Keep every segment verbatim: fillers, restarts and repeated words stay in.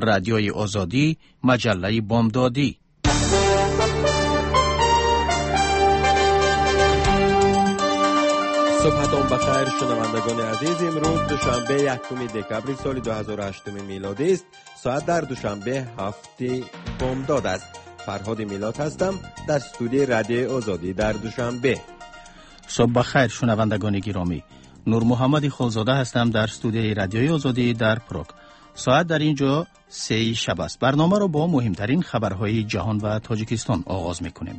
رادیوی آزادی، مجله بامدادی. صبحتون بخیر شنوندگان عزیز. امروز دوشنبه یکم دکبر سال دو هزار و هشت میلادی است. ساعت در دوشنبه هفته بامداد است. فرهاد میلاد هستم در استودیوی رادیو آزادی در دوشنبه. صبح بخیر شنوندگان گرامی. نور محمد خالزاده هستم در استودیوی رادیوی آزادی در پراگ. ساعت در اینجا سه شب است. برنامه را با مهمترین خبرهای جهان و تاجیکستان آغاز میکنیم.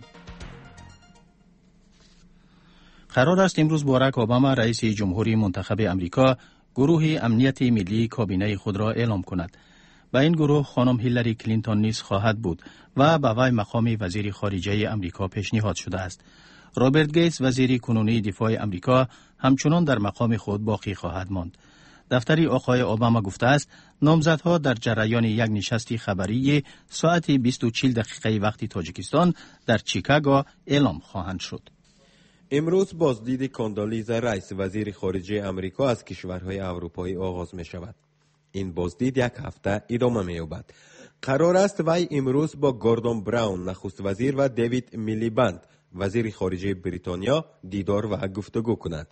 قرار است امروز باراک اوباما رئیس جمهوری منتخب امریکا گروه امنیت ملی کابینه خود را اعلام کند. با این گروه خانم هیلاری کلینتون نیز خواهد بود و به وی مقام وزیر خارجه امریکا پیشنهاد شده است. رابرت گیتس وزیر کنونی دفاع امریکا همچنان در مقام خود باقی خواهد ماند. دفتر آقای اوباما گفته است نامزدها در جریان یک نشست خبری ساعت بیست و چهل دقیقه وقت تاجیکستان در چیکاگو اعلام خواهند شد. امروز بازدید کاندالیزا رئیس وزیر خارجه امریکا از کشورهای اروپایی آغاز می شود. این بازدید یک هفته ادامه می یابد. قرار است وی امروز با گوردون براون نخست وزیر و دیوید میلیبند وزیر خارجه بریتانیا دیدار و گفتگو کند.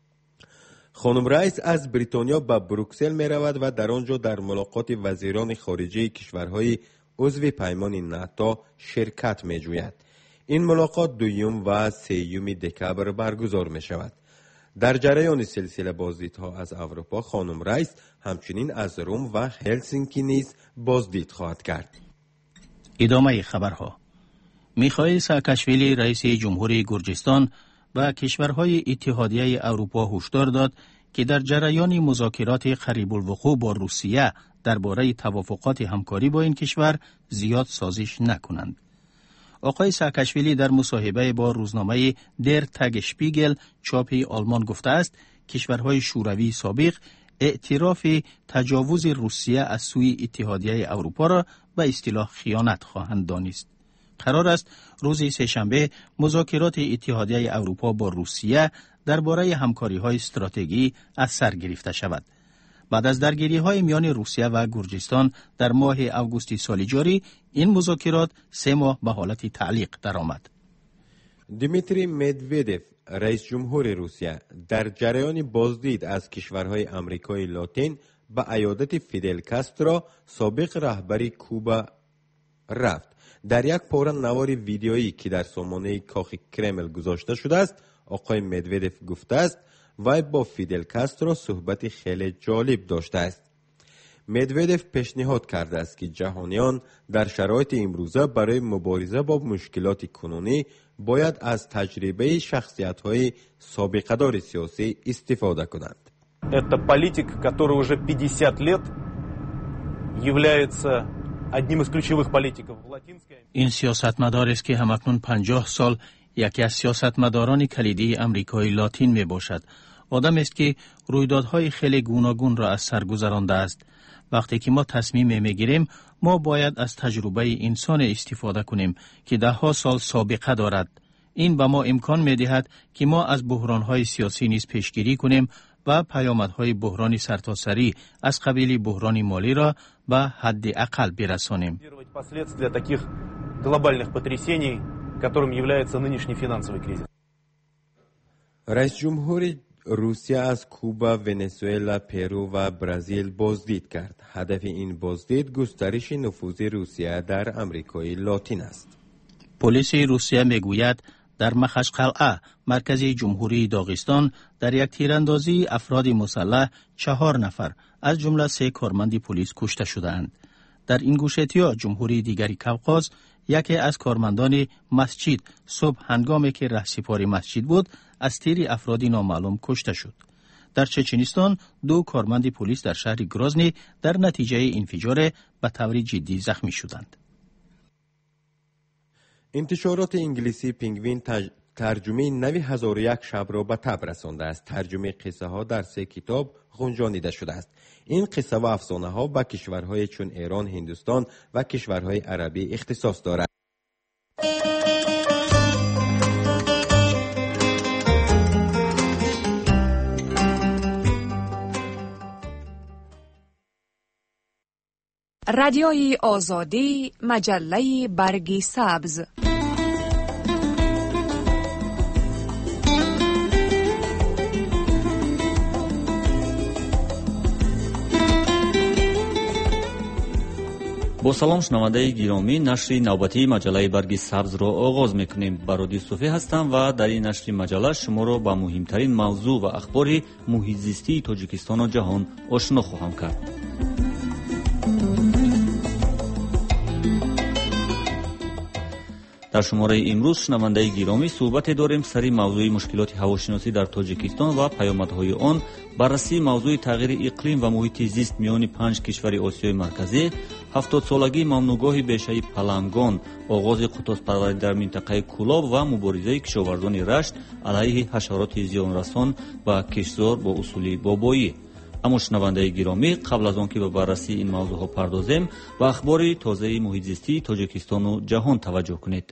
خانم رئیس از بریتانیا به بروکسل می رود و در آنجا در ملاقات وزیران خارجه کشورهای عضو پیمان ناتو شرکت می جوید. این ملاقات دویم و سیوم دکبر برگزار می شود. در جریان سلسله بازدیدها از اروپا خانم رئیس همچنین از روم و هلسینکی نیز بازدید خواهد کرد. ادامه خبرها. میخائیل ساکاشویلی رئیس جمهوری گرجستان و کشورهای اتحادیه اروپا هشدار داد که در جریان مذاکرات قریب الوقوع با روسیه درباره توافقات همکاری با این کشور زیاد سازش نکنند. آقای ساکاشویلی در مصاحبه با روزنامه در تگ شپیگل چاپ آلمان گفته است کشورهای شوروی سابق اعتراف تجاوز روسیه از سوی اتحادیه اروپا را به اصطلاح خیانت خواهند دانست. قرار است روز سه‌شنبه مذاکرات اتحادیه اروپا با روسیه درباره همکاری‌های استراتژی از سر گرفته شود. بعد از درگیری‌های میان روسیه و گرجستان در ماه آگوست سال جاری، این مذاکرات سه ماه به حالت تعلیق درآمد. دیمیتری مدودف رئیس جمهور روسیه در جریان بازدید از کشورهای آمریکای لاتین به عیادت فیدل کاسترو سابق رهبر کوبا رفت. در یک پاره نوار ویدیویی که در سامانه کاخ کرمل گذاشته شده است، آقای مدودف گفته است وی با فیدل کاسترو صحبت خیلی جالب داشته است. مدودف پیشنهاد کرده است که جهانیان در شرایط امروزه برای مبارزه با مشکلات کنونی باید از تجربه شخصیت‌های سابقه‌دار سیاسی استفاده کنند. Это политик, который уже пятьдесят лет является одним из ключевых политиков в Латинской Америке. این سیاستمدار است که همکنون پنجاه سال یکی از سیاستمداران کلیدی امریکای لاتین می باشد. آدم است که رویدادهای خیلی گوناگون را از سر گذرانده است. وقتی که ما تصمیم می گیریم ما باید از تجربه انسان استفاده کنیم که ده ها سال سابقه دارد. این به ما امکان می دهد که ما از بحرانهای سیاسی نیز پیشگیری کنیم و پیامدهای بحران سرتاسری از قبیل بحران مالی را به حد اقل برسانیم. Последствия таких глобальных потрясений, которым является нынешний финансовый кризис. رئیس جمهور روسیه از کوبا، ونزوئلا، پرو و برزیل بازدید کرد. هدف این بازدید گسترش نفوذ روسیه در آمریکای لاتین است. پلیس روسیه میگوید در مخشقلعه مرکز جمهوری داغستان در یک تیراندازی افراد مسلح چهار نفر از جمله سه کارمند پلیس کشته شدند. در این گوشتیا جمهوری دیگری قوقاز یکی از کارمندان مسجد صبح هنگامی که رهسپار مسجد بود از تیر افرادی نامعلوم کشته شد. در چچنستان دو کارمند پلیس در شهر گرازنی در نتیجه انفجار به طور جدی زخمی شدند. انتشارات انگلیسی پینگوین تج... ترجمه نوی هزار و یک شب را به تب رسانده است. ترجمه قصه ها در سه کتاب گنجانیده شده است. این قصه و افسانه ها به کشورهای چون ایران، هندوستان و کشورهای عربی اختصاص دارد. رادیوی آزادی، مجله برگ سبز. با سلام شنونده گرامی، نشر نوبتی مجله برگ سبز را آغاز میکنیم. برادی صوفی هستم و در این نشر مجله شما را با مهمترین موضوع و اخبار محیط زیستی تاجیکستان و جهان آشنا خواهم کرد. در شماره امروز شنونده گرامی صحبت داریم سری موضوع مشکلات هواشناسی در تاجیکستان و پیامدهای آن، بررسی موضوع تغییر اقلیم و محیط زیست میان پنج کشور آسیای مرکزی، هفتاد سالگی ممنوعگاه بیشه پلنگان، آغاز قطازپروری در منطقه کولاب و مبارزه کشاورزان رشت علیه حشرات زیانرسان و کشتزار با اصول بابایی. اما شنونده گرامی، قبل از آن که به بررسی این موضوع ها پردازیم، به اخبار تازه محیط زیستی تاجیکستان و جهان توجه کنید.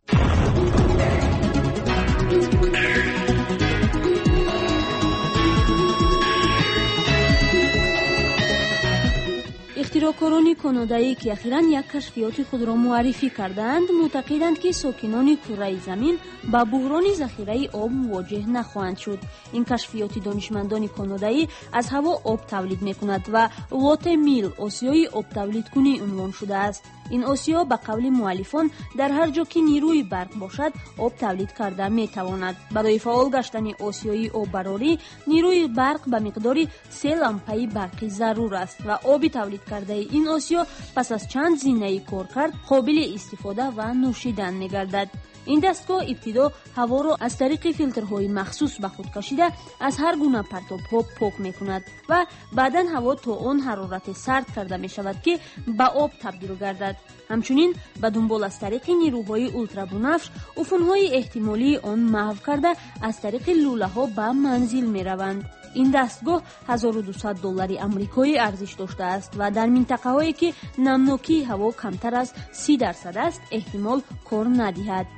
اختراعکاران کانادایی که اخیراً یک کشفیات خود را معرفی کردند، معتقدند که ساکنان کره زمین با بحران ذخیره آب مواجه نخواهند شد. این کشفیات دانشمندان کانادایی از هوا آب تولید می‌کند و وات میل آسیای آب تولید کنی عنوان شده است. این آسیا به قول مؤلفان در هر جا که نیروی برق باشد آب تولید کرده میتواند. برای فعال گشتن آسیای آب براری نیروی برق به مقدار سه لامپه برقی ضرور است و آب تولید کرده این آسیا پس از چند زینه کار کرد قابل استفاده و نوشیدن میگردد. این دستگاه ابتدا هوا را از طریق فیلترهای مخصوص به خود کشیده از هر گونه پرتاب‌ها پاک می‌کند و بعداً هوا تا آن حرارت سرد کرده می‌شود که به آب تبدیل گردد. همچنین به دنبال از طریق نیروهای اولترابنفش عفون‌های احتمالی آن محو کرده از طریق لوله‌ها به منزل می‌روند. این دستگاه هزار و دویست دلار آمریکایی ارزش داشته است و در منطقه‌هایی که نمناکی هوا کمتر از سی درصد است احتمال کار ندهد.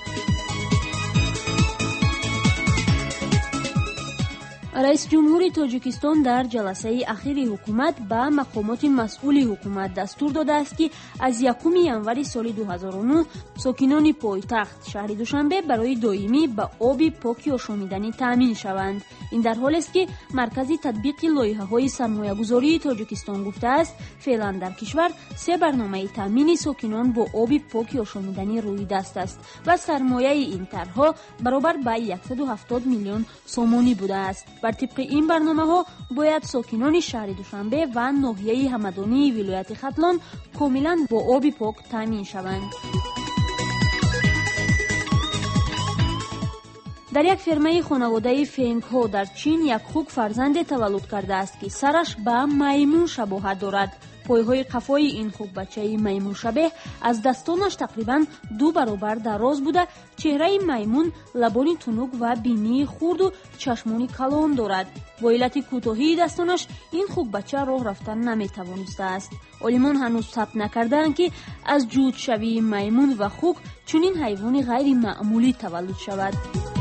رئیس جمهور تاجیکستان در جلسه اخیر حکومت به مقامات مسئول حکومت دستور داده است که از یکم ژانویه سال دو هزار و نه ساکنان پایتخت شهر دوشنبه برای دائمی به آب پاک و آشامیدنی تامین شوند. این در حالی است که مرکز تطبیق لایحه‌های سرمایه‌گذاری تاجیکستان گفته است فعلا در کشور سه برنامه تامین ساکنان با آب پاک و آشامیدنی روی دست است و سرمایه این طرح‌ها برابر به صد و هفتاد میلیون سومانی بوده است. بر طبق این برنامه ها باید ساکنان شهر دوشنبه و ناحیه همدانی ولایت ختلان کاملا با آب پاک تامین شوند. در یک فرمه خانواده فنگ ها در چین یک خوک فرزند تولد کرده است که سرش به میمون شباهت دارد. پایهای قفای این خوک بچه میمون شبه از دستانش تقریبا دو برابر دراز بوده. چهره میمون لبانی تنوک و بینی خرد و چشمانی کلان دارد. با علت کوتاهی دستانش این خوک بچه راه رفتن نمیتوانسته است. عالمان هنوز ثبت نکردند که از جود شوی میمون و خوک چنین حیوان غیر معمولی تولد شود.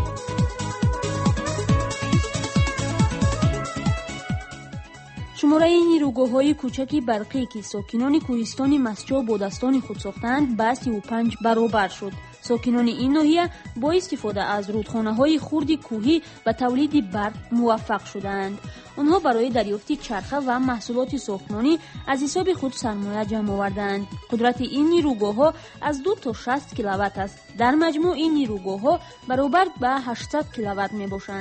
شماره نیروگاه‌های کوچک برقی که ساکنان کوهستان مسجا با دستان خود ساختند به سی و پنج برابر شد. ساکنان این ناحیه با استفاده از رودخانه‌های خرد کوهی و تولید برق موفق شدند. آنها برای دریافت چرخه و محصولات ساختمانی از حساب خود سرمایه جمع آوردند. قدرت این نیروگاه‌ها از دو تا شصت کیلووات است. در مجموع این نیروگاه‌ها برابر به هشتصد کیلووات می‌باشند.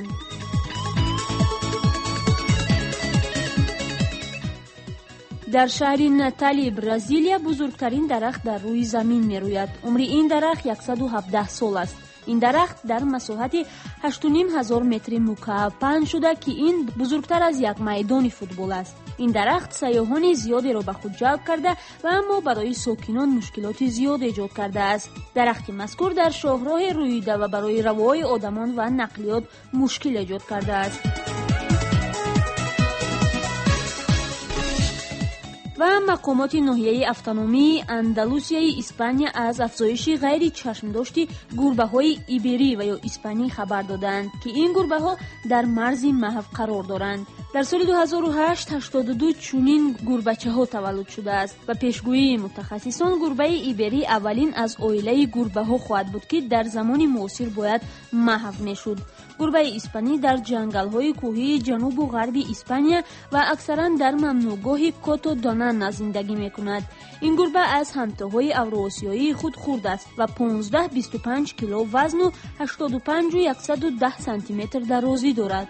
در شهر ناتالی برزیلیا بزرگترین درخت در روی زمین میروید. عمر این درخت صد و هفده سال است. این درخت در مساحت هشت و نیم هزار متر مکعب پهن شده که این بزرگتر از یک میدان فوتبال است. این درخت سیاحان زیادی را به خود جلب کرده و اما برای ساکنان مشکلات زیاد ایجاد کرده است. درخت مذکور در شاهراه رویده و برای روای آدمان و نقلیات مشکل ایجاد کرده است. و مقامات ناحیه اتونومی اندلوسیای اسپانیا از افزایش غیر چشمداشتی گربه‌های ایبری و یا اسپانی خبر دادند که این گربه‌ها در مرز محو قرار دارند. дар соли ду ҳазору ҳашт ҳаштоду ду чунин гурбачаҳо таваллуд шудааст. Ба пешгӯии мутахассисон, гурбаи иберӣ аввалин аз оилаи гурбаҳо хоҳад буд, ки дар замони муосир бояд маҳв мешуд. гурбаи испанӣ дар ҷангалҳои кӯҳии ҷанубу ғарби Испания ва аксаран дар мамнӯъгоҳи Кото Донана зиндагӣ мекунад. ин гурба аз ҳамтоҳои авроосиёии худ хурд аст ва понздаҳ бисту панҷ кило вазну ҳаштоду панҷу яксаду даҳ сантиметр дарозӣ дорад.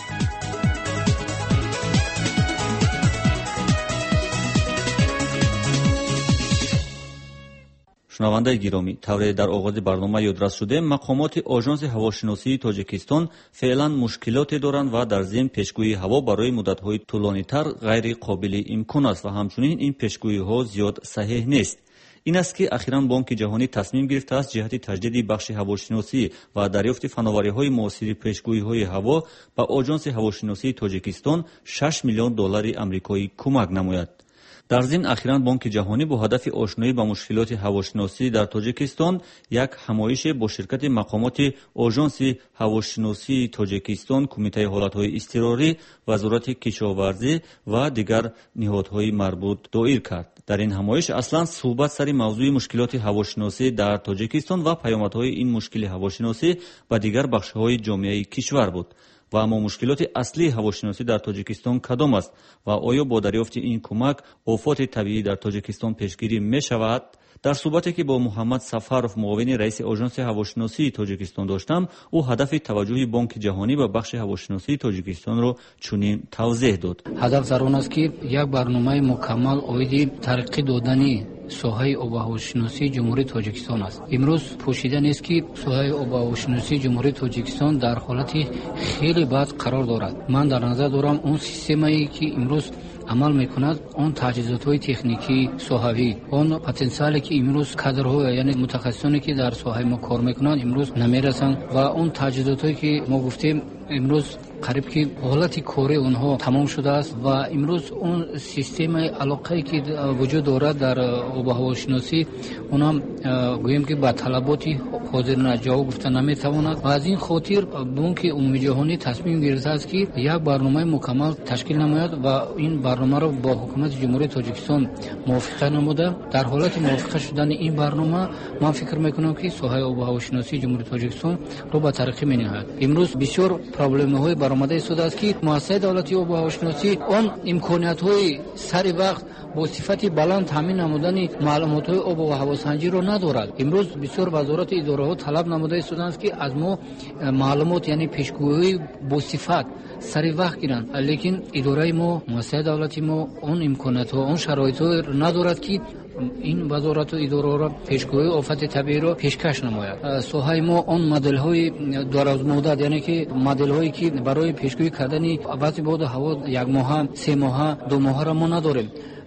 шунавандаи гиромӣ, тавре дар оғози барнома ёдрас шудем, мақомоти оҷонси ҳавошиносии Тоҷикистон феълан мушкилоте доранд ва дар зимн пешгӯии ҳаво барои муддатҳои тӯлонитар ғайриқобили имкон аст ва ҳамчунин ин пешгӯиҳо зиёд саҳеҳ нест. ин аст ки ахиран Бонки ҷаҳонӣ тасмим гирифтааст ҷиҳати таҷдиди бахши ҳавошиносӣ ва дарёфти фановариҳои муосири пешгӯиҳои ҳаво ба оҷонси ҳавошиносии Тоҷикистон шаш миллион доллари амрикоӣ кӯмак намояд. дар зимн ахиран Бонки ҷаҳонӣ бо ҳадафи ошноӣ ба мушкилоти ҳавошиносӣ дар Тоҷикистон як ҳамоише бо ширкати мақомоти оҷонси ҳавошиносии Тоҷикистон, Кумитаи ҳолатҳои изтирорӣ, Вазорати кишоварзӣ ва дигар ниҳодҳои марбут доир кард. дар ин ҳамоиш аслан суҳбат сари мавзӯи мушкилоти ҳавошиносӣ дар Тоҷикистон ва паёмадҳои ин мушкили ҳавошиносӣ ба дигар бахшҳои ҷомеаи кишвар буд. ва аммо мушкилоти аслии ҳавошиносӣ дар Тоҷикистон кадом аст ва оё бо дарёфти ин кӯмак офоти табиӣ дар Тоҷикистон пешгирӣ мешавад? дар суҳбате ки бо Муҳаммад Сафаров, муовини раиси оҷонси ҳавошиносии Тоҷикистон доштам, ӯ ҳадафи таваҷҷӯҳи Бонки ҷаҳонӣ ба бахши ҳавошиносии Тоҷикистонро чунин тавзеҳ дод. ҳадаф дар он аст ки як барномаи мукаммал оиди тараққӣ додани соҳаи обҳавошиносии ҷумҳурии Тоҷикистон аст. имрӯз пӯшида нест ки соҳаи обҳавошиносии ҷумҳурии Тоҷикистон дар ҳолати хеле бад қарор дорад. ман дар назар дорам он системае ки имрӯз амал мекунад, он таҷҳизотҳои техникии соҳавӣ, он потенсиале ки имрӯз кадрҳо, яъне мутахассисоне ки дар соҳаи мо кор мекунанд, имрӯз намерасанд ва он таҷҳизотҳое ки мо гуфтем имрӯз қариб ки ҳолати кори онҳо тамом шудааст ва имрӯз он системаи алоқае ки вуҷуд дорад дар обҳавошиносӣ, онам гӯем ки ба талаботи ҳозирина ҷавоб гуфта наметавонад ва аз ин хотир Бонки умумии ҷаҳонӣ тасмим гирифтааст ки як барномаи мукаммал ташкил намояд ва ин барномаро бо ҳукумати ҷумҳурии Тоҷикистон мувофиқа намуда. дар ҳолати мувофиқа шудани ин барнома ман фикр мекунам ки соҳаи обҳавошиносии ҷумҳурии Тоҷикистонро ба тараққӣ мениҳояд. имрӯз бисёр проблемаҳои баромада истодааст ки муассисаи давлати обҳавошиносӣ он имкониятҳои сари вақт бо сифати баланд таъмин намудани маълумотҳои обу ҳавосанҷиро надорад. имрӯз бисёр вазорату идораҳо талаб намуда истодаанд ки аз мо маълумот, яъне пешгӯиҳои босифат сари вақт гиранд, лекин идораи мо, муассисаи давлати мо он имкониятҳо, он шароитҳо надорад ки ин вазорату идораро пешгӯии офати табииро пешкаш намояд. соҳаи мо он моделҳои дарозмуддат, яъне ки моделҳое ки барои пешгӯӣ кардани вазъи боду ҳаво якмоҳа, семоҳа, думоҳаро мо надорем.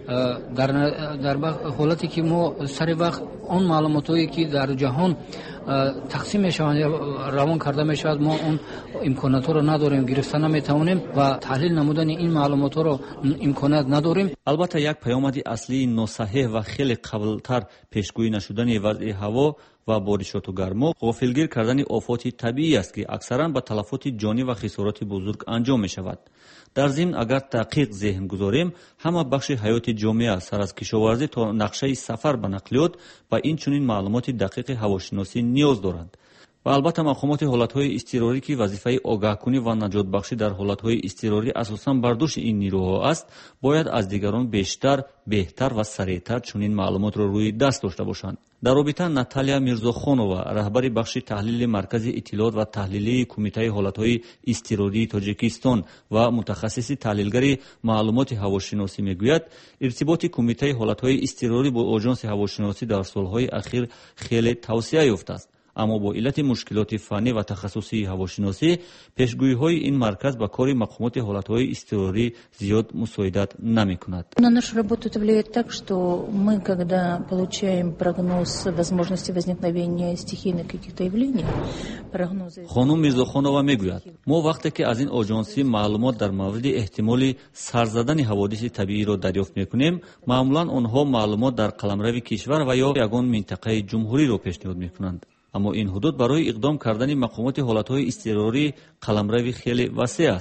дар дар ҳолате ки мо сари вақт он маълумотҳое ки дар ҷаҳон тақсим мешаванд, равон карда мешавад, мо он имкониятҳоро надорем, гирифта наметавонем ва таҳлил намудани ин маълумотҳоро имконият надорем. албатта як паёмади аслии носаҳеҳ ва хеле қаблтар пешгӯӣ нашудани вазъи ҳаво ва боришоту гармо ғофилгир кардани офоти табиӣ аст ки аксаран ба талафоти ҷонӣ ва хисороти бузург анҷом мешавад. дар зимн агар таъқиқ зеҳн гузорем, ҳама бахши ҳаёти ҷомеа сар аз кишоварзӣ то нақшаи сафар ба нақлиёт ба инчунин маълумоти дақиқи ҳавошиносӣ ниёз доранд. ва албатта мақомоти ҳолатҳои изтирорӣ ки вазифаи огаҳкунӣ ва наҷотбахшӣ дар ҳолатҳои изтирорӣ асосан бар дӯши ин нирӯҳо аст, бояд аз дигарон бештар, беҳтар ва сареътар чунин маълумотро рӯи даст дошта бошанд. дар робита Наталия Мирзохонова, раҳбари бахши таҳлили маркази иттилоот ва таҳлилии Кумитаи ҳолатҳои изтирории Тоҷикистон ва мутахассиси таҳлилгари маълумоти ҳавошиносӣ мегӯяд, иртиботи Кумитаи ҳолатҳои изтирорӣ бо оҷонси ҳавошиносӣ дар солҳои ахир хеле тавсеа ёфтааст. аммо бо иллати мушкилоти фанӣ ва тахассусии ҳавошиносӣ, пешгӯиҳои ин марказ ба кори мақомоти ҳолатҳои изтирорӣ зиёд мусоидат намекунад. На нашу работу это влияет так, что мы, когда получаем прогноз возможности возникновения стихийных каких-то явлений, прогнозы... хонум Мирзохонова мегӯяд, мо вақте ки аз ин оҷонсӣ маълумот дар мавриди эҳтимоли сарзадани ҳаводиси табииро дарёфт мекунем, маъмулан онҳо маълумот дар қаламрави кишвар ва ё ягон минтақаи ҷумҳуриро пешниҳод мекунанд. аммо ин ҳудуд барои иқдом кардани мақомоти ҳолатҳои изтирорӣ қаламрави хеле васеъ аст.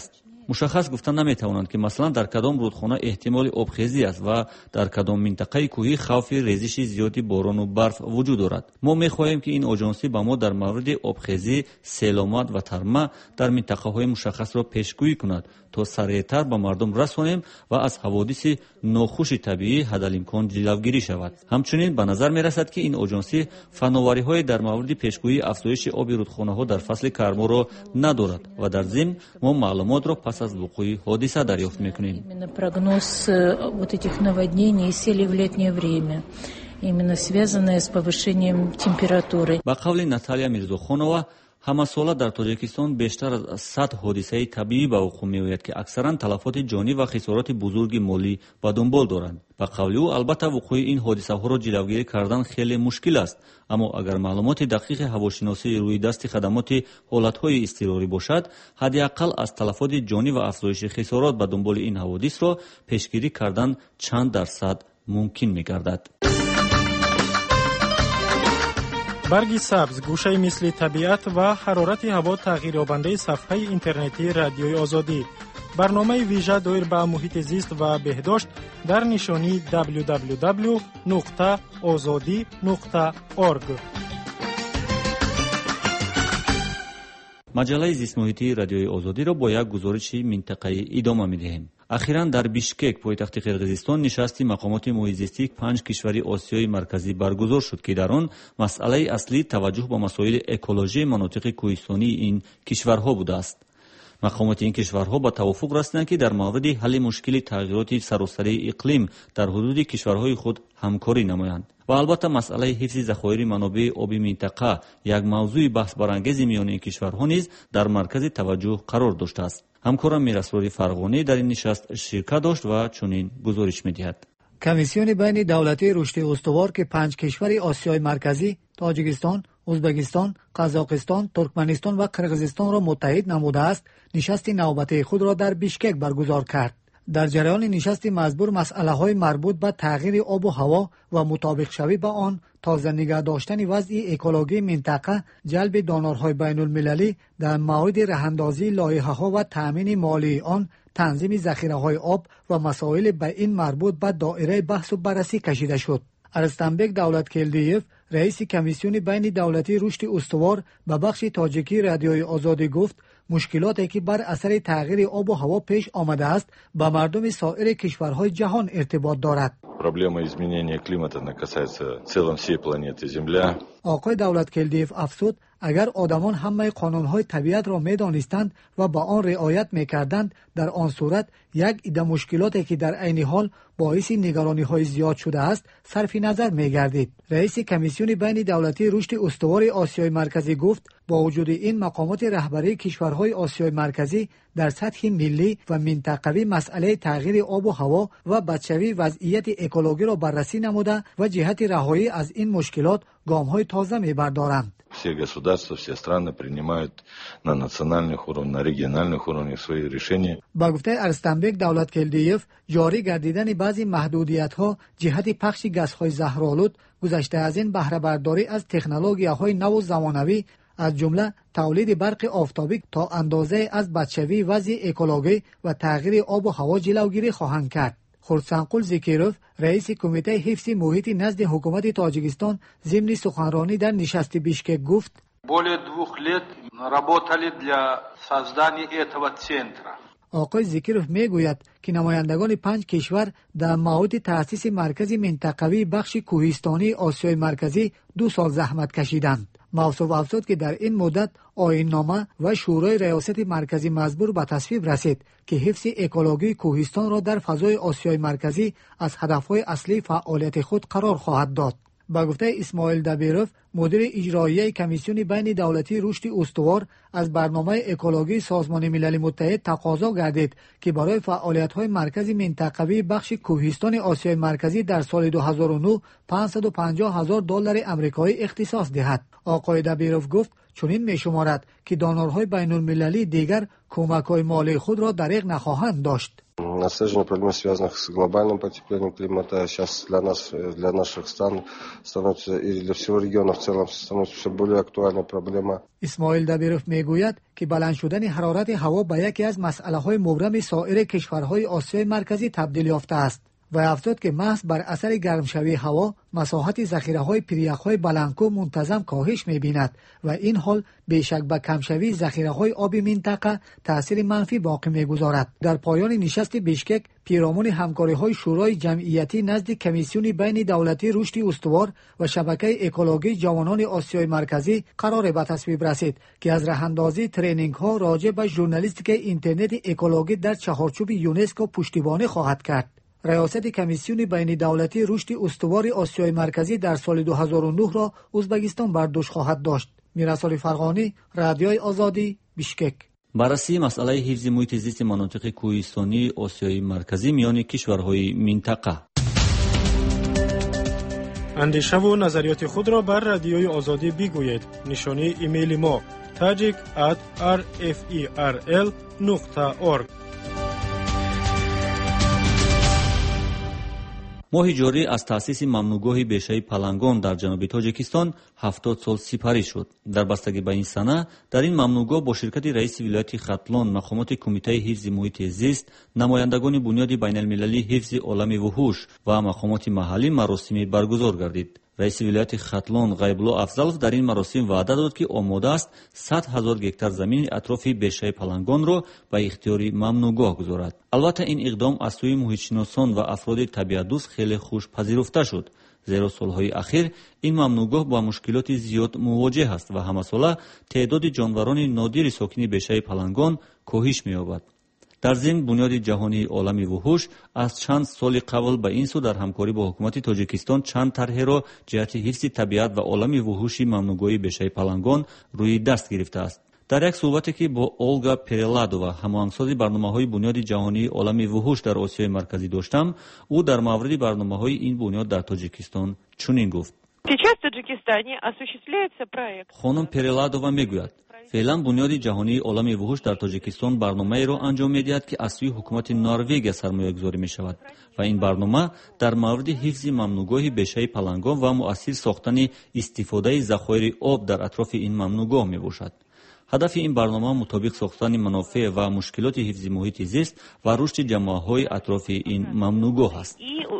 مشخص گفتن نمیتوانند که مثلا در کدام رودخانه احتمال آبخیزی است و در کدام منطقه کوهی خوف ریزش زیادی باران و برف وجود دارد. ما میخواهیم که این آژانسی با ما در مورد آبخیزی، سیلامت و ترما در منطقه های مشخص را پیشگویی کند تا سریعتر به مردم رسانیم و از حوادث ناخوش طبیعی حدالامکان جلوگیری شود. همچنین به نظر میرسد که این آژانسی فناوری های در مورد پیشگویی افزایش آب رودخانه ها در فصل گرما را ندارد و در ضمن ما معلومات را پس از وقوع حادثه دریافت میکنیم. Прогноз вот этих наводнений и сели в летнее время, именно связанное с повышением температуры. با قول ناتالیا میرزاخانова همه ساله در تاجیکستان بیشتر از صد حادثه طبیعی به وقوع میآید که اکثرا تلفات جانی و خسارات بزرگ مالی به دنبال دارند. به قول او البته وقوع این حادثه ها را جلوگیری کردن خیلی مشکل است، اما اگر معلومات دقیق هواشناسی روی دست خدمات حالت های اضطراری باشد، حداقل از تلفات جانی و افزایش خسارات به دنبال این حوادث را پیشگیری کردن چند درصد ممکن می‌گردد. برگ سبز، گوشه مثل طبیعت و حرارت هوا تغییریابنده صفحه اینترنتی رادیوی آزادی. برنامه ویژه دایر به محیط زیست و بهداشت در نشانی دبلیو دبلیو دبلیو نقطه آزادی نقطه اورگ. مجله زیست محیطی رادیوی آزادی را با یک گزارش منطقه‌ای ادامه می‌دهیم. اخیراً در بیشکک پایتخت قرقیزستان نشستی مقامات محیط زیستی پنج کشور آسیای مرکزی برگزار شد که در آن مسئله اصلی توجه به مسائل اکولوژی مناطق کوهستانی این کشورها بوده است. مقامات این کشورها با توافق رسیدند که در مورد حل مشکل تغییرات سراسری اقلیم در حدود کشورهای خود همکاری نمایند. و البته مسئله حفظ ذخایر منابع آبی منطقه یک موضوع بحث برانگیز میان این کشورها نیز در مرکز توجه قرار داشته است. همکارم میرسروری فرغانی در این نشست شرکت داشت و چنین گزارش می‌دهد. کمیسیون بین دولتی رشد استوار که پنج کشور آسیای مرکزی، تاجیکستان، ازبکستان، قزاقستان، ترکمنستان و قرقیزستان را متحد نموده است، نشست نوبتی خود را در بیشکک برگزار کرد. در جریان نشست مزبور مسئله‌های مربوط به تغییر آب و هوا و مطابق شوی با آن، تازه نگه داشتن وضع اکولوژی منطقه، جلب دانارهای بین المللی در مورد راه‌اندازی لایحه‌ها و تأمین مالی آن، تنظیم ذخیره‌های آب و مسائل به این مربوط به دایره بحث و بررسی کشیده شد. ارستانبک دولتکلدیف، رئیس کمیسیون بین دولتی رشد استوار به بخش تاجیکی رادیوی آزادی گفت مشکلاتی که بر اثر تغییر آب و هوا پیش آمده است با مردم سایر کشورهای جهان ارتباط دارد. Проблема изменения климата касается в целом всей планеты Земля. آقای دولتکلدیف افزود اگر آدمان همه قانونهای طبیعت را می‌دانستند و با آن رعایت می‌کردند، در آن صورت یک عده مشکلاتی که در عین حال باعث نگرانی‌های زیاد شده است صرف نظر می‌گردید. رئیس کمیسیون بین دولتی رشد استوار آسیای مرکزی گفت با وجود این مقامات رهبری کشورهای آسیای مرکزی در سطح ملی و منطقوی مسئله تغییر آب و هوا و بدشوی وضعیت اکولوژی را بررسی نموده و جهت رهایی از این مشکلات گام‌های تازه می‌بردارند. Все государства, все страны принимают на национальных уровнях, на региональных уровнях свои решения. با گفته ارستانبک دولتکلدیف، جاری گردیدن بعضی محدودیت‌ها جهت پخش گازهای زهرآلود گذشته از این بهره برداری از تکنولوژی‌های نو و زمانوی از جمله تولید برق آفتابی تا اندازه از بدشوی وضع اکولوژی و تغییر آب و هوا جلوگیری خواهند کرد. خورسانقول زیکیروف، رئیس کمیته حفظ محیط نزد حکومت تاجیکستان، ضمن سخنرانی در نشست بیشکک گفت: более двух лет работали для создания этого центра. آقای زیکیروف میگوید که نمایندگان پنج کشور در مورد تأسیس مرکز منطقوی بخش کوهستانی آسیای مرکزی دو سال زحمت کشیدند. موصوف افزود که در این مدت آیین‌نامه و شورای ریاست مرکزی مزبور به تصویب رسید که حفظ اکولوژی کوهستان را در فضای آسیای مرکزی از هدفهای اصلی فعالیت خود قرار خواهد داد. با گفته اسماعیل دبیروف، مدیر اجرایی کمیسیون بین دولتی رشد استوار، از برنامه اکولوژی سازمان ملل متحد تقاضا گردید که برای فعالیت‌های مرکز منطقوی بخش کوهستان آسیای مرکزی در سال دو هزار و نه پانصد و پنجاه هزار دلار آمریکایی اختصاص دهد. آقای دبیروف گفت چنین می‌شمارد که دانارهای بین المللی دیگر کمک‌های مالی خود را دریغ نخواهند داشت. Наслежение проблем, связанных с глобальным потеплением климата, сейчас для нас, для наших стран становится, и для всего региона в целом становится все более актуальной проблема. اسماعیل دبیروف میگوید که بلند شدن حرارت هوا به یکی از مسئله‌های مبرم سایر کشورهای آسیای مرکزی تبدیل یافته است و افزود که محض بر اثر گرمشوی هوا مساحت ذخیره‌های پریخ‌های بلندکو منتظم کاهش می‌بیند و این حال بیشک به کمشوی ذخیره‌های آبی منطقه تأثیر منفی باقی می‌گذارد. در پایان نشست بیشکک پیرامون همکاری‌های شورای جمعیتی نزد کمیسیون بین دولتی رشد استوار و شبکه اکولوژی جوانان آسیای مرکزی قرار به تصویب رسید که از راه‌اندازی ترینینگ‌ها راجع به ژورنالیستیک اینترنت اکولوژی در چهارچوب یونسکو پشتیبانی خواهد کرد. ریاست کمیسیون بین دولتی رشد استوار آسیای مرکزی در سال دو هزار و نه را ازبکستان بر دوش خواهد داشت. میرسال فرغانی، رادیوی آزادی، بیشکک. بررسی مسئله حفظ محیط زیست مناطق کوهستانی آسیای مرکزی میان کشورهای منطقه. اندیشه و نظریات خود را بر رادیوی آزادی بگویید. نشانی ایمیل ما tajik at r f e r l نقطه org. ماه جاری از تأسیس ممنوعگاه بیشه‌ی پلنگان در جنوب تاجیکستان هفتاد سال سپری شد. در بستگی به این سنه در این ممنوعگاه با شرکت رئیس ولایت ختلان، مقامات کمیته حفظ محیط زیست، نمایندگان بنیاد بین المللی حفظ عالم وحوش و مقامات محلی مراسمی برگزار گردید. رئیس ولایت ختلان غیبالله افضلов در این مراسم وعده داد که آماده است صد هزار گکتار زمین اطراف بیشه پلنگان را به اختیار ممنوعگاه گذارد. البته این اقدام از سوی محیط‌شناسان و افراد طبیعت دوست خیلی خوش پذیرفته شد، زیرا سالهای اخیر این ممنوعگاه با مشکلات زیاد مواجه است و همه ساله تعداد جانوران نادر ساکن بیشه پلنگان کاهش می‌یابد. در ضمن بنیاد جهانی عالم وحوش از چند سال قبل به این سو در همکاری با حکومت تاجیکستان چند طرح را جهت حفظ طبیعت و عالم وحوش ممنوعگاه بیشه پلنگان روی دست گرفته است. در یک صحبتی که با اولگا پرلادووا هماهنگساز برنامه‌های بنیاد جهانی عالم وحوش در آسیای مرکزی داشتم، او در مورد برنامه‌های این بنیاد در تاجیکستان چنین گفت: Сейчас в Таджикистане осуществляется проект. خانم پرلادووا میگوید فعلا بنیاد جهانی عالم وحوش در تاجیکستان برنامه‌ای را انجام می‌دهد که از سوی حکومت نروژ سرمایه‌گذاری می‌شود و این برنامه در مورد حفظ ممنوعگاه بیشه پلنگان و مؤثر ساختن استفاده ذخایر آب در اطراف این ممنوعگاه میباشد. هدف این برنامه مطابق ساختن منافع و مشکلات حفظ محیط زیست و رشد جماعت‌های اطراف این ممنوعگاه است.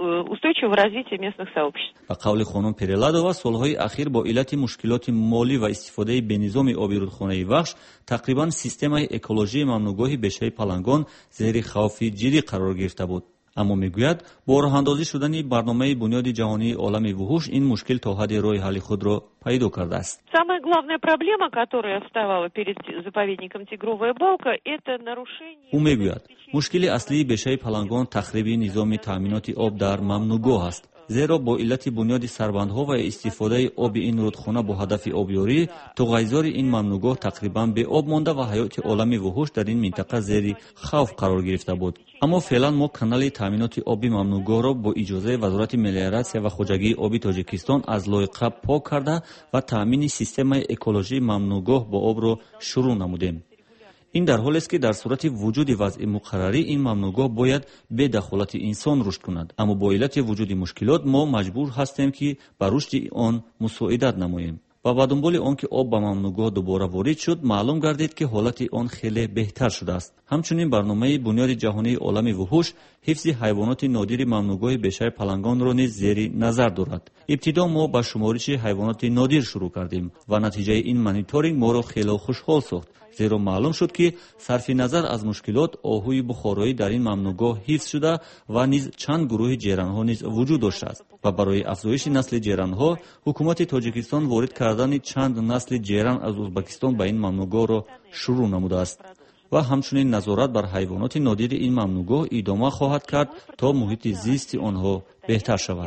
به قول خانم پرلادووا سالهای اخیر با علت مشکلات مالی و استفاده بنظام آب رودخانه وخش تقریبا سیستم اکولوژی ممنوعگاه بیشه پلنگان زیر خوف جدی قرار گرفته بود. اما میگوید با راه اندازی شدن برنامه بنیاد جهانی عالم وحوش این مشکل تا حد راه حل خود را پیدا کرده است. Самая главная проблема, которая вставала перед заповедником Тигровая Балка, это нарушение. او میگوید مشکل اصلی بیشه پلنگان تخریب نظام تامینات آب در ممنوعگاه است. زیرا با علت بنیاد سربندها و استفاده آب این رودخانه با هدف آبیاری تا غیزار این ممنوعگاه تقریبا به آب مانده و حیات عالم وحوش در این منطقه زیر خوف قرار گرفته بود. اما فعلا ما کانال تامینات آبی ممنوعگاه را با اجازه وزارت ملیاراسیا و خواجگی آبی تاجیکستان از لایقه پاک کرده و تامین سیستم اکولوژی ممنوعگاه با آب را شروع نمودیم. این در حالی است که در صورت وجود وضع مقرری این ممنوعگاه باید به دخالت انسان رشد کند، اما با علت وجود مشکلات ما مجبور هستیم که بر رشد آن مساعدت نماییم. و با دنبال آن که آب به ممنوعگاه دوباره وارد شد معلوم گردید که حالت آن خیلی بهتر شده است. همچنین برنامه بنیاد جهانی عالم وحوش حفظ حیوانات نادر ممنوعگاه بیشه پلنگان را نیز زیر نظر دارد. ابتدا ما با شمارش حیوانات نادر شروع کردیم و نتیجه این مانیتورینگ ما را خیلی خوشحال ساخت، زیرا معلوم شد که صرف نظر از مشکلات آهوی بخارایی در این ممنوعگاه حفظ شده و نیز چند گروه جیران‌ها نیز وجود داشته است و برای افزایش نسل جیران‌ها حکومت تاجیکستان وارد کردن چند نسل جیران از ازبکستان به این ممنوعگاه را شروع نموده است و همچنین نظارت بر حیوانات نادر این ممنوعگاه ادامه خواهد کرد تا محیط زیست آنها بهتر شود.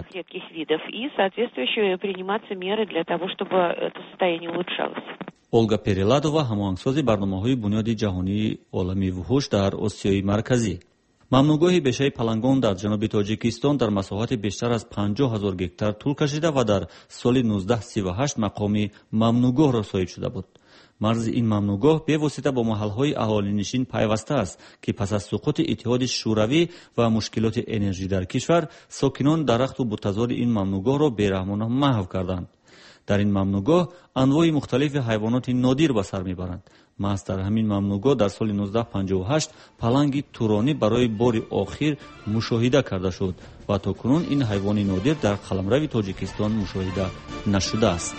اولگا پرلادووا هماهنگساز برنامه‌های بنیاد جهانی عالم وحوش در آسیای مرکزی. ممنوعگاه بیشه پلنگان در جنوب تاجیکستان در مساحت بیشتر از پنجاه هزار گکتار طول کشیده و در سال نوزده سی و هشت مقام ممنوعگاه را صاحب شده بود. مرز این ممنوعگاه به واسطه با محل‌های اهالی‌نشین پیوسته است که پس از سقوط اتحاد شوروی و مشکلات انرژی در کشور، ساکنان درخت و بوته‌زار این ممنوعگاه را بی‌رحمانه محو کردند. در این ممنوعگاه انواع مختلف حیوانات نادر به سر میبرند. محض در همین ممنوعگاه در سال نوزده پنجاه و هشت پلنگ تورانی برای بار آخر مشاهده کرده شد و تاکنون این حیوان نادر در قلمرو تاجیکستان مشاهده نشده است.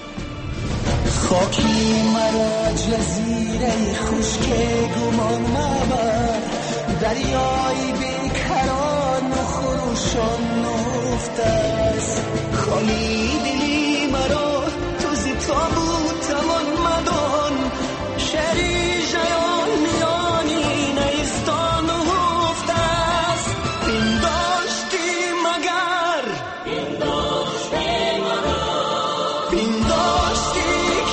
خاکی مرا جزیره خشک گمان مبر، دریای بیکران و خروشان نفته است. خالی دلی مرا تو زی تابوت توان مدان، شهری جیان میانی نیستان هفته است. این داشتی مگر این داشتی مرا این داشتی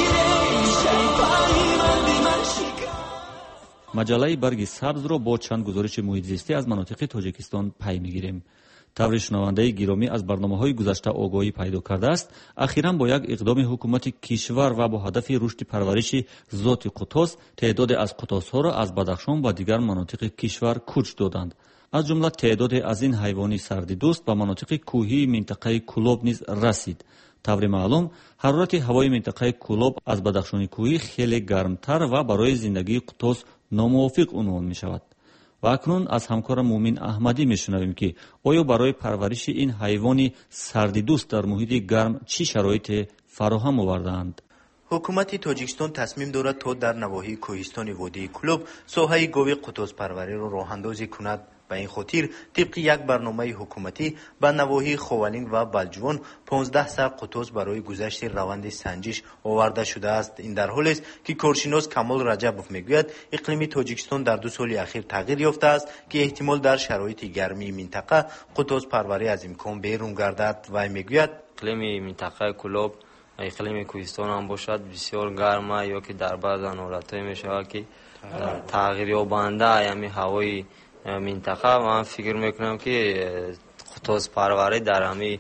مجله برگ سبز را با چند گزارش محیط زیستی از مناطق تاجیکستان پی میگیریم. طور شنونده گرامی از برنامه‌های گذشته آگاهی پیدا کرده است، اخیراً با یک اقدام حکومت کشور و با هدف رشد پرورش ذات قطاس، تعداد از قطاس‌ها را از بدخشان و دیگر مناطق کشور کوچ دادند. از جمله تعداد از این حیوان سردیدوست به مناطق کوهی منطقه کلوب نیز رسید. طور معلوم حرارت هوای منطقه کلوب از بدخشان کوهی خیلی گرمتر و برای زندگی قطاس ناموافق عنوان می شود. و اکنون از همکار مومن احمدی می شنویم که آیا برای پرورش این حیوان سردیدوست در محیط گرم چی شرایط فراهم آوردند؟ حکومت تاجیکستان تصمیم دارد تا در نواحی کوهستان وادی کلوب ساحه گاو قطاس پروری را راه اندازی کند. به این خاطر طبق یک برنامه حکومتی به نواحی خوالینگ و بلجوان پانزده سر قطاس برای گذشت روند سنجش آورده شده است. این در حالی است که کارشناس کمال رجبوف میگوید اقلیم تاجیکستان در دو سال اخیر تغییر یافته است که احتمال در شرایط گرمی منطقه قطاس پروری از امکان بیرون گردد. و میگوید اقلیم منطقه کلوب اقلیم کوهستان هم باشد بسیار گرمه یا که در بعض حالت‌ها میشود که تغییر یابنده یعنی هوای منطقه. من فکر میکنم که قطاس پروری در همین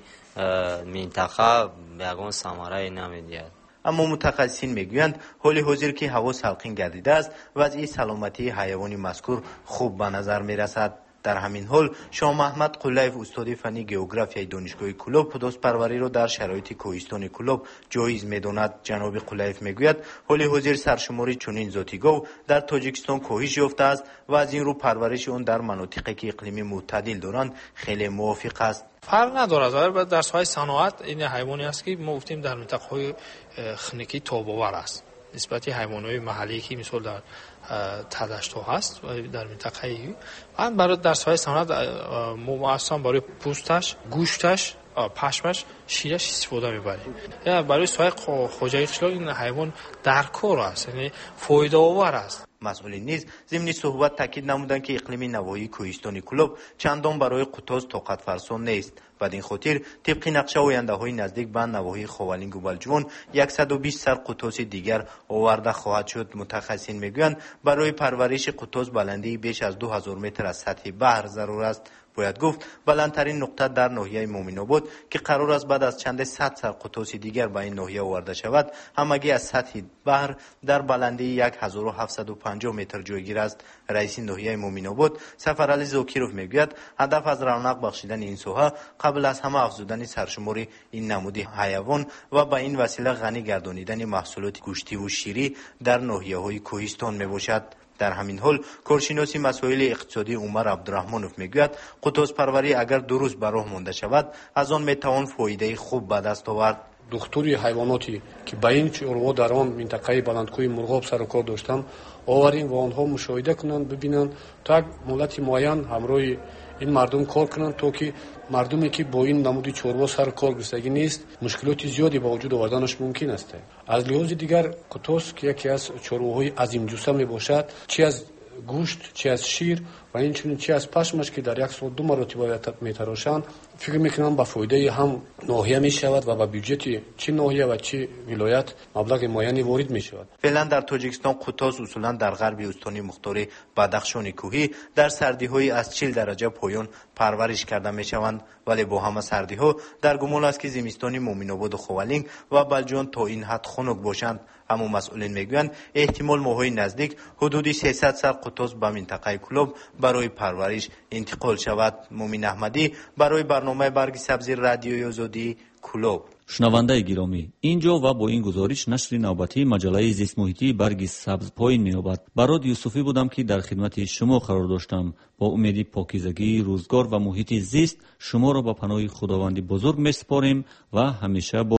منطقه یگان ثمره نمیدهد. اما متخصصین میگویند حال حاضر که هوا سلقین گردیده است وضع سلامتی حیوان مذکور خوب به نظر میرسد. در همین حال شاه محمد قلیف استاد فنی گئوگرافیای دانشگاه کلوب قطاس پروری را در شرایط کوهستان کلوب جایز میداند. جناب قلیف میگوید حال حاضر سرشماری چنین ذاتی گاو در تاجیکستان کاهش یافته است و از این رو پرورش آن در مناطقی که اقلیم معتدل دارند خیلی موافق است. فرق ندارد. در ساحه صنعت این حیوانی است که ما گفتیم در منطقه‌های خنکی تاب‌آور است نسبت حیوانات محلی که مثل در تدشت‌ها هست در منطقه ای. من برای در ساحه صنعت ما اصلا برای پوستش، گوشتش، پشمش، شیرش استفاده می‌بریم. یا برای ساحه خوجایی قشلاق این حیوان در کار است، یعنی فایده آور است. مسئولین نیز ضمن صحبت تاکید نمودند که اقلیم نواحی کوهستان کلوب چندان برای قطاس طاقت فرسا نیست. بدین خاطر طبق نقشه آینده‌های نزدیک به نواحی خوالینگ و بلجوان صد و بیست سر قطاس دیگر آورده خواهد شد. متخصصین میگویند برای پرورش قطاس بلندی بیش از دو هزار متر از سطح بحر ضرور است. باید گفت بلندترین نقطه در ناحیه مومن آباد که قرار است بعد از چند صد سر قطاس دیگر به این ناحیه آورده شود همگی از سطح بحر در بلندی هزار و هفتصد و پنجاه متر جایگیر است. رئیس ناحیه مومن آباد سفرعلی زاکیروف میگوید هدف از رونق بخشیدن این ساحه قبل از همه افزودن سرشماری این نمودی حیوان و به این وسیله غنی گردانیدن محصولات گوشتی و شیری در ناحیه‌های کوهستان میباشد. در همین حال کارشناس مسائل اقتصادی عمر عبدالرحمنوف میگوید قطاس پروری اگر درست به راه مانده شود از آن میتوان فایده خوب به دست آورد. دکتری حیواناتی که به این چهارو در آن منطقه بلندکوی مرغاب سر و کار داشتم آوریم و آنها مشاهده کنند ببینند تا یک مدت معین همراه این مردم کار کنند تا که مردمی که با این نمودی چهارو سر کار گستگی نیست مشکلات زیادی با وجود آوردنش ممکن است. از لحاظ دیگر قطاس که یکی از چهاره‌های عظیم جثه می باشد چه از گوشت چه از شیر و این چنین چی از پشمش که در یک سال دو مرتبه میتراشند، فکر میکنم به فایده هم ناحیه میشود و به بودجه چه ناحیه و چه ولایت مبلغ معینی وارد میشود. فعلا در تاجیکستان قوطاس اصولا در غرب استانی مختار بدخشان کوهی در سردی های از چهل درجه پایان پرورش کرده میشوند، ولی با همه سردی ها در گمان است که زمستانی مومن آباد و خوالینگ و بلجان تا این حد خنک باشند. اما مسئولین میگویند احتمال ماهای نزدیک حدود سیصد سر قوطاس به منطقه کلوب برای پرورش انتقال شود. مومن احمدی برای برنامه برگ سبز رادیوی آزادی، کلوب. شنونده گرامی، اینجا و با این گزارش نشر نوبتی مجله زیست محیطی برگ سبز پایین می‌یابد. براد یوسفی بودم که در خدمت شما قرار داشتم. با امید پاکیزگی، روزگار و محیط زیست شما را به پناه خداوند بزرگ می‌سپاریم و همیشه با